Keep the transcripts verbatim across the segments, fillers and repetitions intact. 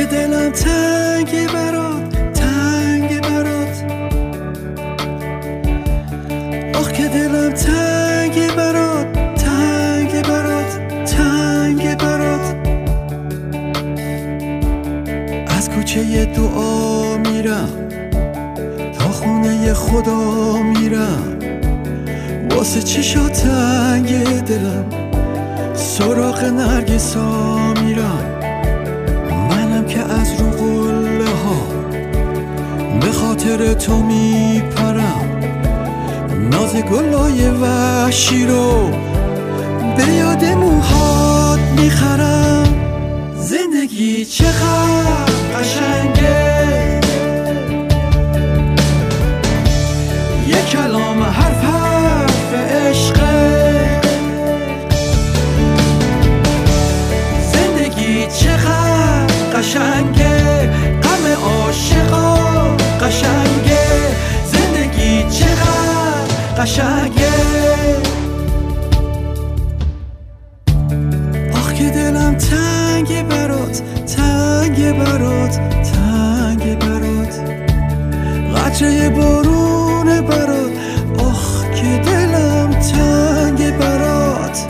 که دلم تنگه برات، تنگه برات، آخ که دلم تنگه برات، تنگه برات، تنگه برات. از کوچه دعا میرم تا خونه خدا میرم، واسه چشا تنگه دلم سراغ نرگسا میرم. منم که از رو قله ها به خاطر تو میپرم، ناز گلای وحشی رو به یاد موهات میخرم. زندگی چقدر قشنگه، یه کلام حرف حرف عشقه. زندگی چقدر قشنگه، غم عاشقا قشنگه. زندگی چقدر قشنگه، آخ که دلم تنگه برات، تنگه برات، تنگه برات. قطره بارونه برات، آخ که دلم تنگه برات.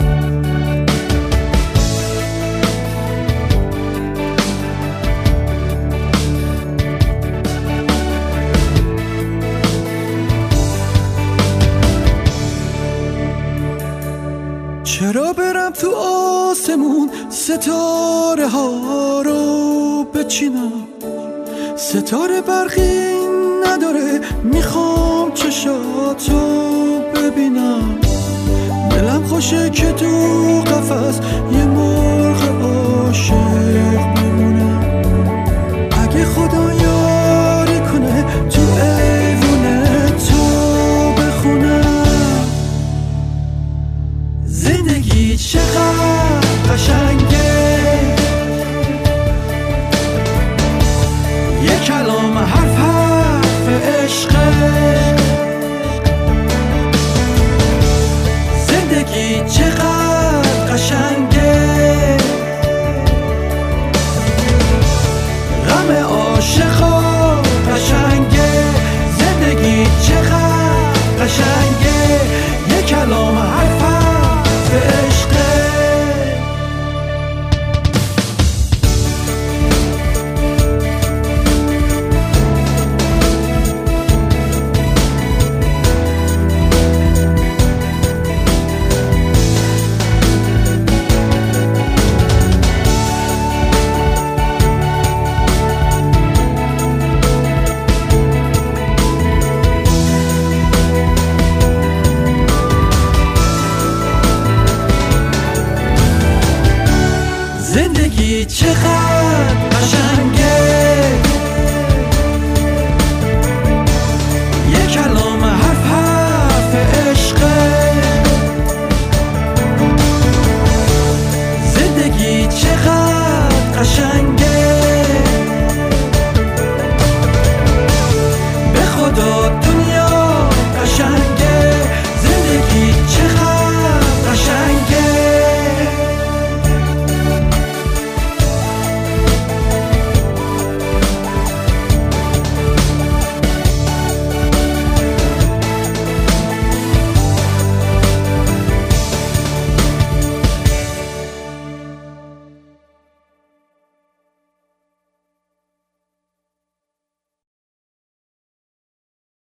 چرا برم تو آسمون ستاره ها رو بچینم؟ ستاره برقی نداره، میخوام چشاتو ببینم. دلم خوشه که تو قفس یه مرغ عاشق